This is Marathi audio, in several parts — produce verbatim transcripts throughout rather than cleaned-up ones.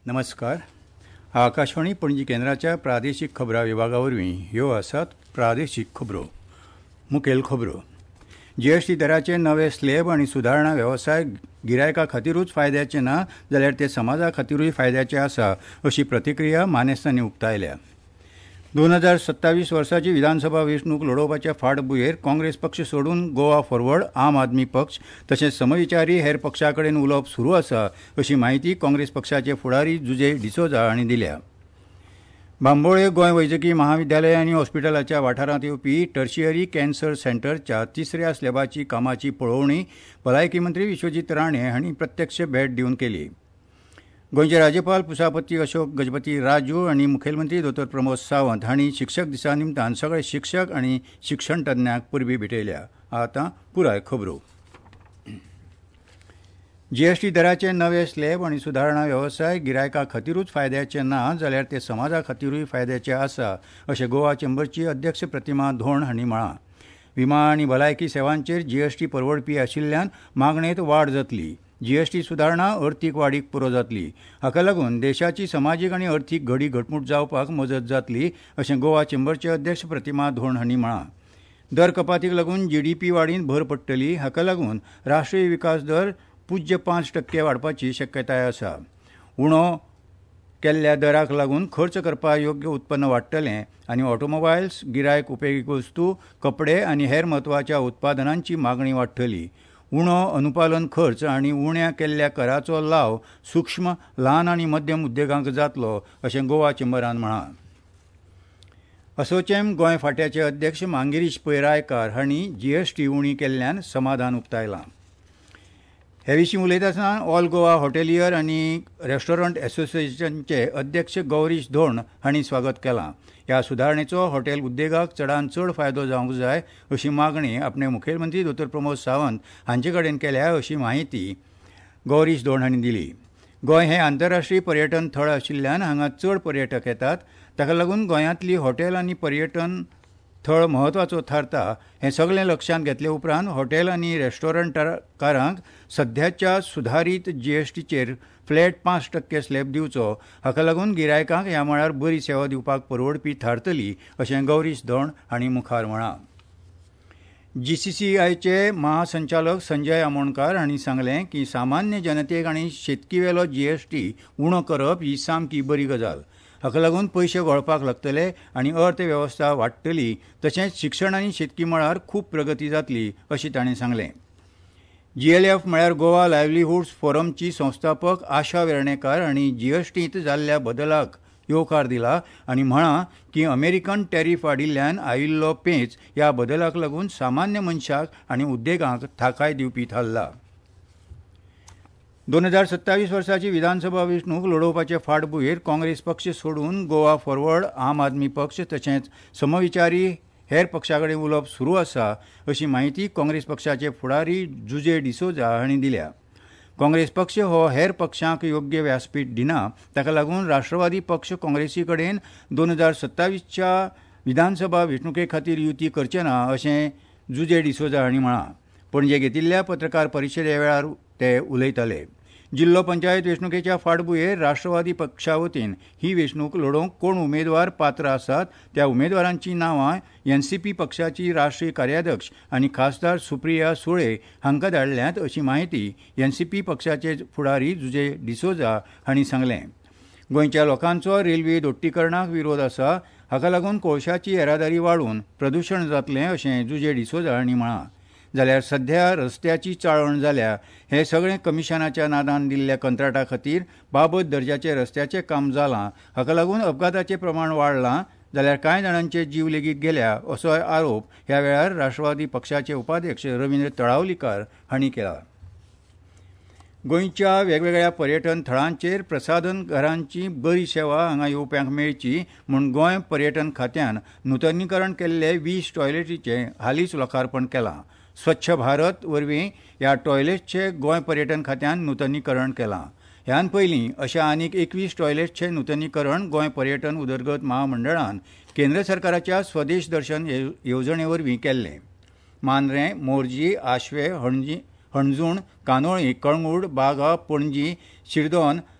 नमस्कार. आकाशवाणी पणजी केंद्राच्या प्रादेशीक खबरां विभागा वरवीं ह्यो आसात प्रादेशीक खबरो. मुखेल खबरो. जीएसटी दराचे नवे स्लॅब आनी सुदारणा वेवसाय गिरायका खातीरूच फायद्याचे ना जाल्यार ते समाजा खातीरूय फायद्याचे आसा अशी प्रतिक्रिया मानेस्तांनी उक्तायल्या. दोन हजार सत्तावीस वर्साची विधानसभा वेंचणूक लडोवपाच्या फाटभुंयेर काँग्रेस पक्ष सोडून गोवा फॉरवर्ड, आम आदमी पक्ष तशेंच समविचारी हेर पक्षां कडेन उलोवप सुरू आसा अशी माहिती काँग्रेस पक्षाचे फुडारी जुजे डिसोजा हांणी दिल्या. बांबोळे गोंय वैजकी महाविद्यालय आनी हॉस्पिटलाच्या वाठारांत येवपी टर्शियरी कॅन्सर सेंटरच्या तिसऱ्या स्लॅबाची कामाची पळोवणी भलायकी मंत्री विश्वजीत राणे हांणी प्रत्यक्ष भेट दिवन केली. गोंयचे राज्यपाल पुसापती अशोक गजपती राजू आनी मुखेलमंत्री दोतोर प्रमोद सावंत हांणी शिक्षक दिसा निमतान सगळे शिक्षक आनी शिक्षण तज्ञांक परबी भेटयल्या. आतां पुराय खबरो. जीएसटी दराचे नवे स्लॅब आनी सुदारणा वेवसाय गिरायका खातीरूच फायद्याचे ना जाल्यार ते समाजा खातीरूय फायद्याचे आसा अशें गोवा चेंबरची अध्यक्ष प्रतिमा धोंड हांणी म्हळां. विमा आनी भलायकी सेवांचेर जीएसटी परवडपी आशिल्ल्यान मागणेंत वाड जातली. जीएसटी सुदारणा अर्थीक वाडीक पुरो जातली. हाका लागून देशाची समाजीक आनी अर्थीक घडी घटमूट जावपाक मजत जातली अशें गोवा चेंबरचे अध्यक्ष प्रतिमा धोंड हांणी म्हळां. दर कपातीक लागून जीडीपी वाडींत भर पडटली. हाका लागून राष्ट्रीय विकास दर पुज्य पांच टक्के वाडपाची शक्यताय आसा. उणो केल्ल्या दराक लागून खर्च करपाक योग्य उत्पन्न वाडटलें आनी ऑटोमोबायल्स, गिरायक उपेगी वस्तू, कपडे आनी हेर म्हत्वाच्या उत्पादनांची मागणी वाडटली. उणो अनुपालन खर्च आनी उण्या केल्ल्या कराचो लाव सूक्ष्म, ल्हान आनी मध्यम उद्देगांक जातलो अशें गोवा चेंबरान म्हळां. असोचेम गोंय फांट्याचे अध्यक्ष मांगिरीश पैरायकार हांणी जीएसटी उणी केल्ल्यान समाधान उक्तायलां. हे विशीं उलयतना ऑल गोवा हॉटेलियर आनी रेस्टॉरंट असोसिएशनचे अध्यक्ष गौरीश धोंड हांणी स्वागत केलां. ह्या सुदारणेचो हॉटेल उद्देगाक चडांत चड फायदो जावंक जाय अशी मागणी आपणे मुखेलमंत्री दोतोर प्रमोद सावंत हांचे कडेन केल्या अशी माहिती गौरीश धोंड हांणी दिली. गोंय हें आंतरराष्ट्रीय पर्यटन थळ आशिल्ल्यान हांगा चड पर्यटक येतात. ताका लागून गोंयांतली हॉटेल आनी पर्यटन थळ म्हत्वाचो थारता. हें सगळें लक्षांत घेतले उपरांत हॉटेल आनी रेस्टॉरंटकारांक सध्याच्या सुधारीत जीएसटीचेर फ्लॅट पांच टक्के स्लॅब दिवचो. हाका लागून गिरायकांक ह्या मळार बरी सेवा दिवपाक परवडपी थारतली अशें गौरीश धोंड हांणी मुखार म्हळां. जीसीसीआयचे महासंचालक संजय आमोणकार हांणी सांगलें की सामान्य जनतेक आनी शेतकी वेलो जीएसटी उणो करप ही सामकी बरी गजाल. हाका लागून पयशे घोळपाक लागतले आनी अर्थवेवस्था वाडटली. तशेंच शिक्षण आनी शेतकी मळार खूब प्रगती जातली अशें ताणें सांगलें. जीएलएफ म्हळ्यार गोवा लायव्हलीहुड्स फोरमची संस्थापक आशा वेर्णेकार हांणी जीएसटींत जाल्ल्या बदलाक येवकार दिला आनी म्हळां की अमेरिकन टॅरिफ वाडिल्ल्यान आयिल्लो पेंच ह्या बदलाक लागून सामान्य मनशाक आनी उद्देगांक थाकाय दिवपी थारला. दोन हजार सत्तावीस वर्साची विधानसभा वेंचणूक लडोवपाचे फाटभुंयेर काँग्रेस पक्ष सोडून गोवा फॉरवर्ड, आम आदमी पक्ष तशेंच समविचारी हेर पक्षां कडेन उलोवप सुरू आसा अशी माहिती काँग्रेस पक्षाचे फुडारी जुजे डिसोजा हांणी दिल्या. काँग्रेस पक्ष हो हेर पक्षांक योग्य व्यासपीठ दिना. ताका लागून राष्ट्रवादी पक्ष काँग्रेसी कडेन दोन हजार सत्तावीसच्या विधानसभा वेंचणुके खातीर युती करचे ना अशें जुजे डिसोजा हांणी म्हळां. पणजे घेतिल्ल्या पत्रकार परिशदे वेळार ते उलयताले. जिल्लो पंचायत वेंचणुकेच्या फाटभुंयेर राष्ट्रवादी पक्षा वतीन ही वेंचणूक लडोवंक कोण उमेदवार पात्र आसात त्या उमेदवारांची नांवां एनसीपी पक्षाची राष्ट्रीय कार्याध्यक्ष आनी खासदार सुप्रिया सुळे हांकां धाडल्यांत अशी माहिती एनसीपी पक्षाचे फुडारी जुजे डिसोजा हांणी सांगलें. गोंयच्या लोकांचो रेल्वे दोट्टीकरणाक विरोध आसा. हाका लागून कोळशाची येरादारी वाडून प्रदुशण जातलें अशें जुजे डिसोजा हांणी म्हळां. जाल्यार सध्या रस्त्याची चाळवण जाल्या. हे सगळें कमिशनाच्या नादान दिल्ल्या कंत्राटा खातीर बाबत दर्जाचे रस्त्याचें काम जालां. हाका लागून अपघाताचें प्रमाण वाडलां. जाल्यार कांय जाणांचे जीव लेगीत गेल्या असोय आरोप ह्या वेळार राष्ट्रवादी पक्षाचे उपाध्यक्ष रवींद्र तळावलीकार हांणी केला. गोंयच्या वेगवेगळ्या पर्यटन थळांचेर प्रसाधन घरांची बरी सेवा हांगा येवप्यांक मेळची म्हूण गोंय पर्यटन खात्यान नूतनीकरण केल्ले वीस टॉयलेटीचें हालींच लोकार्पण केलां. स्वच्छ भारत वरवीं ह्या टॉयलेट्सचें गोंय पर्यटन खात्यान नूतनीकरण केलां. ह्यान पयलीं अशा आनीक एकवीस टॉयलेट्सचें नूतनीकरण गोंय पर्यटन उदरगत महामंडळान केंद्र सरकाराच्या स्वदेश दर्शन येवजणे वरवीं केल्लें. मांद्रें, मोरजी, आशवे, हणजी हणजूण, कानोळी, कळंगूट, बागा, पणजी, शिरदोन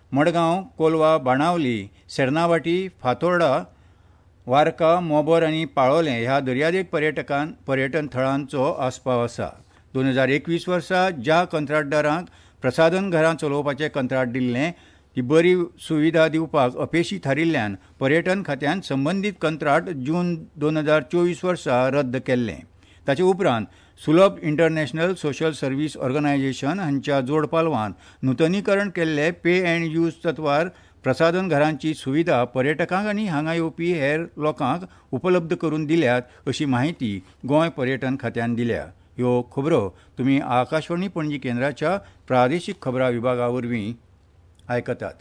मडगांव, कोलवा, बाणावली, सेर्नावाटी, फातोर्डा, वार्का, मोबोर आनी पाळोलें ह्या दर्यादेग पर्यटकान पर्यटन थळांचो आस्पाव आसा. दोन हजार एकवीस वर्सा ज्या कंत्राटदारांक प्रसाधन घरां चलोवपाचें कंत्राट दिल्लें ती बरी सुविधा दिवपाक अपेशी थारिल्ल्यान पर्यटन खात्यान संबंदीत कंत्राट जून दोन हजार चोवीस वर्सा रद्द केल्लें. ताचे उपरांत सुलभ इंटरनॅशनल सोशल सर्व्हिस ऑर्गनायझेशन हांच्या जोड पालवान नूतनीकरण केल्ले पे एंड यूज तत्वार प्रसाधन घरांची सुविधा पर्यटकांक आनी हांगा येवपी हेर लोकांक उपलब्ध करून दिल्यात अशी माहिती गोंय पर्यटन खात्यान दिल्या. ह्यो खबरो तुमी आकाशवाणी पणजी केंद्राच्या प्रादेशीक खबरां विभागा वरवीं आयकतात.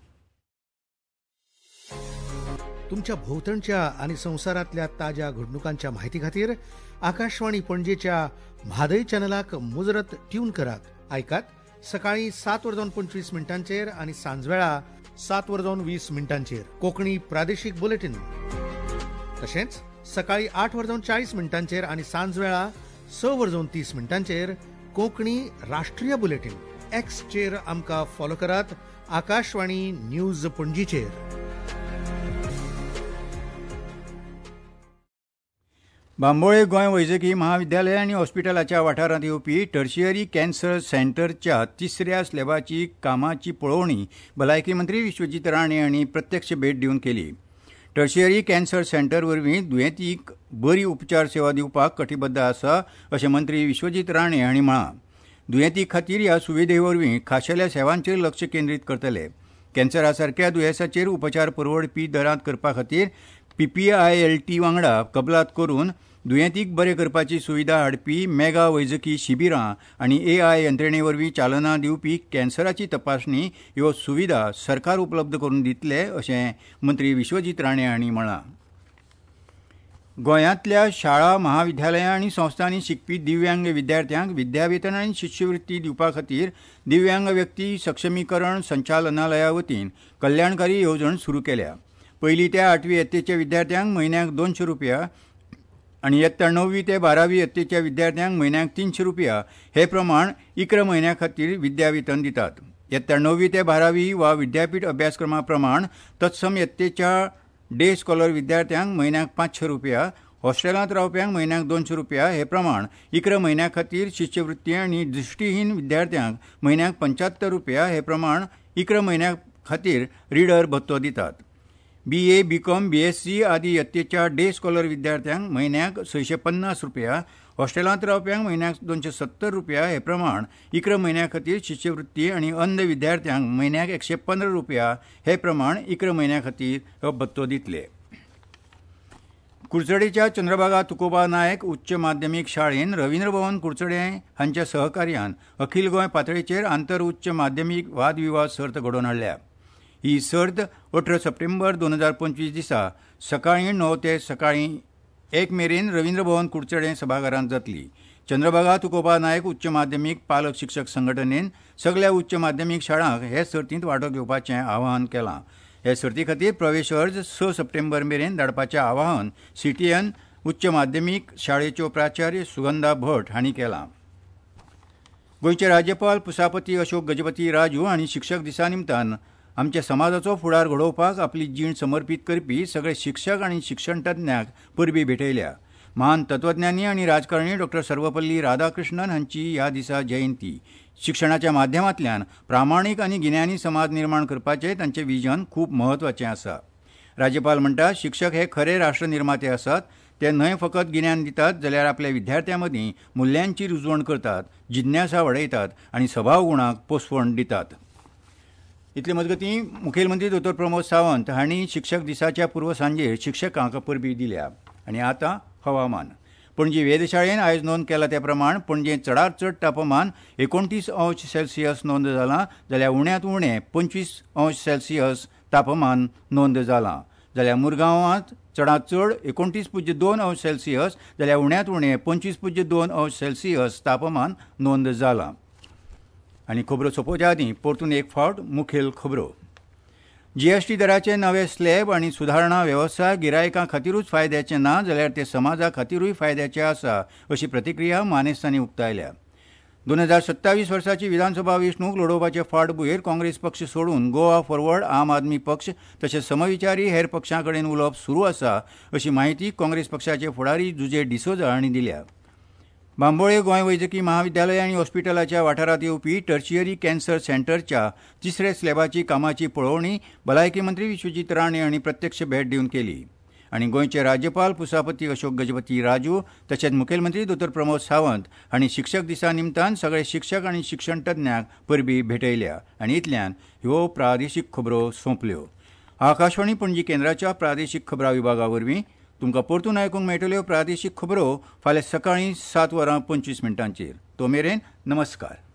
तुमच्या भोवतणच्या आणि संवसारांतल्या ताज्या घडणुकांच्या म्हायती खातीर आकाशवाणी पणजेच्या म्हादय चॅनलाक मुजरत ट्यून करात. आयकात सकाळी सात वरजावन पंचवीस मिनटांचेर आणि सांजवेळा सात वरजावन वीस मिनटांचेर कोंकणी प्रादेशीक बुलेटिन. तशेंच सकाळी आठ वरजावन चाळीस मिनटांचेर आणि सांजवेळा स वरजावन तीस मिनटांचेर कोंकणी राष्ट्रीय बुलेटिन. एक्सचेर आमकां फॉलो करात. आकाशवाणी न्यूज पणजीचेर. बांबोळे गोंय वैजकी महाविद्यालय आनी हॉस्पिटलाच्या वाठारांत येवपी टर्शियरी कॅन्सर सेंटरच्या तिसऱ्या स्लॅबाची कामाची पळोवणी भलायकी मंत्री विश्वजीत राणे हांणी प्रत्यक्ष भेट दिवन केली. टर्शियरी कॅन्सर सेंटर वरवीं दुयेंतींक बरी उपचार सेवा दिवपाक कटिबद्ध आसा अशें मंत्री विश्वजीत राणे हांणी म्हळां. दुयेंती खातीर ह्या सुविधे वरवीं खाशेल्या सेवांचेर लक्ष केंद्रीत करतले. कॅन्सरा सारक्या दुयेंसाचेर उपचार परवडपी दरांत करपा खातीर पीपीआयएलटी वांगडा कबलात करून दुयेंतीक बरे करपाची सुविधा हाडपी मेगा वैजकी शिबिरां आनी एआय यंत्रणे वरवीं चालना दिवपी कॅन्सराची तपासणी ह्यो सुविधा सरकार उपलब्ध करून दितले अशें मंत्री विश्वजीत राणे हांणी म्हळां. गोंयांतल्या शाळा महाविद्यालयां आनी संस्थांनी शिकपी दिव्यांग विद्यार्थ्यांक विद्यावेतन आनी शिश्यवृत्ती दिवपा खातीर दिव्यांग व्यक्ती सक्षमीकरण संचालनालया वतीन कल्याणकारी येवजण सुरू केल्या. पयली ते आठवी यत्तेच्या विद्यार्थ्यांक म्हयन्याक दोनशे रुपया आनी येत्ता णव्वी ते बारावी यत्तेच्या विद्यार्थ्यांक म्हयन्याक तीनशे रुपया हे प्रमाण इकरा म्हयन्या खातीर विद्यावेतन दितात. येत्ता णव्वी ते बारावी वा विद्यापीठ अभ्यासक्रमा प्रमाण तत्सम यत्तेच्या डे स्कॉलर विद्यार्थ्यांक म्हयन्याक पांचशे रुपया, हॉस्टेलांत रावप्यांक म्हयन्याक दोनशे रुपया हे प्रमाण इकरा म्हयन्या खातीर शिश्यवृत्ती आनी दृश्टीहीन विद्यार्थ्यांक म्हयन्याक पंच्यात्तर रुपया हे प्रमाण इकरा म्हयन्या खातीर रिडर भत्तो दितात. B A B com B S C आदी यत्तेच्या डे स्कॉलर विद्यार्थ्यांक म्हयन्याक सयशे पन्नास रुपया, हॉस्टेलांत रावप्यांक म्हयन्याक दोनशे सत्तर रुपया हे प्रमाण इकरा म्हयन्या खातीर शिश्यवृत्ती आनी अंध विद्यार्थ्यांक म्हयन्याक एकशे पंदरा रुपया हे प्रमाण इकरा म्हयन्या खातीर हो भत्तो दितले. कुडचडेच्या चंद्रभागा तुकोबा नायक उच्च माध्यमीक शाळेन रवींद्र भवन कुडचडे हांच्या सहकार्यान अखील गोंय पातळीचेर आंतर उच्च माध्यमीक वादविवाद सर्त घडोवन हाडल्या. ही सर्त अठरा सप्टेंबर दोन हजार पंचवीस दिसा सकाळीं णव ते सकाळीं एक मेरेन रवींद्र भवन कुडचडे सभाघरांत जातली. चंद्रभागा तुकोबा नायक उच्च माध्यमीक पालक शिक्षक संघटनेन सगळ्या उच्च माध्यमीक शाळांक हे सर्तींत वांटो घेवपाचें आवाहन केलां. हे सर्ती खातीर प्रवेश अर्ज स सप्टेंबर मेरेन धाडपाचें आवाहन सीटीएन उच्च माध्यमीक शाळेच्यो प्राचार्य सुगंधा भट हांणी केलां. गोंयचे राज्यपाल पुसापती अशोक गजपती राजू हांणी शिक्षक दिसा निमतान आमच्या समाजाचो फुडार घडोवपाक आपली जीण समर्पीत करपी सगळे शिक्षक आनी शिक्षण तज्ञांक परबीं भेटयल्या. महान तत्वज्ञानी आनी राजकारणी डॉ सर्वपल्ली राधाकृष्णन हांची ह्या दिसा जयंती. शिक्षणाच्या माध्यमांतल्यान प्रामाणीक आनी गिन्यानी समाज निर्माण करपाचें तांचें विजन खूब म्हत्वाचें आसा. राज्यपाल म्हणटात, शिक्षक हे खरे राष्ट्र निर्माते आसात. ते न्हय फकत गिन्यान दितात जाल्यार आपल्या विद्यार्थ्यां मदीं मुल्यांची रुजवण करतात, जिज्ञासा वाडयतात आनी स्वभाव गुणांक पोसवण दितात. इतले मजगतीं मुखेलमंत्री दोतोर प्रमोद सावंत हांणी शिक्षक दिसाच्या पूर्व सांजेर शिक्षकांक परबीं दिल्या. आनी आतां हवामान. पणजी वेधशाळेन आयज नोंद केला त्या प्रमाण पणजे चडांत चड तापमान एकोणतीस अंश सेल्सियस नोंद जालां जाल्यार उण्यांत उणें पंचवीस अंश सेल्सियस तापमान नोंद जालां. जाल्यार मुरगांवांत चडांत चड एकोणतीस पुज्य दोन अंश सेल्सियस जाल्यार उण्यांत उणें पंचवीस पुज्य दोन अंश सेल्सियस तापमान नोंद जालां. आनी खबरो सोंपोवच्या आदीं परतून एक फावट मुखेल खबरो. जीएसटी दराचे नवे स्लॅब आनी सुदारणा वेवसाय गिरायकां खातीरूच फायद्याचे ना जाल्यार ते समाजा खातीरूय फायद्याचे आसा अशी प्रतिक्रिया मानेस्तांनी उक्तायल्या. दोन हजार सत्तावीस वर्साची विधानसभा वेंचणूक लढोवपाचे फाटभुंयेर काँग्रेस पक्ष सोडून गोवा फॉरवर्ड आम आदमी पक्ष तशेंच समविचारी हेर पक्षां कडेन उलोवप सुरू आसा अशी माहिती काँग्रेस पक्षाचे फुडारी जुजे डिसोजा हांणी दिल्या. बांबोळे गोंय वैजकी महाविद्यालय आनी हॉस्पिटलाच्या वाठारांत येवपी टर्शियरी कॅन्सर सेंटरच्या तिसऱ्या स्लॅबाची कामाची पळोवणी भलायकी मंत्री विश्वजीत राणे हांणी प्रत्यक्ष भेट दिवन केली. आनी गोंयचे राज्यपाल पुसापती अशोक गजपती राजू तशेंच मुखेलमंत्री दोतोर प्रमोद सावंत हांणी शिक्षक दिसा निमतान सगळे शिक्षक आनी शिक्षण तज्ञांक परबीं भेटयल्या. आनी इतल्यान ह्यो प्रादेशीक खबरो सोंपल्यो. आकाशवाणी पणजी केंद्राच्या प्रादेशीक खबरां विभागा वरवीं तुमकां परतून आयकूंक मेळटल्यो प्रादेशीक खबरो फाल्यां सकाळीं सात वरां पंचवीस मिनटांचेर. तो मेरेन नमस्कार.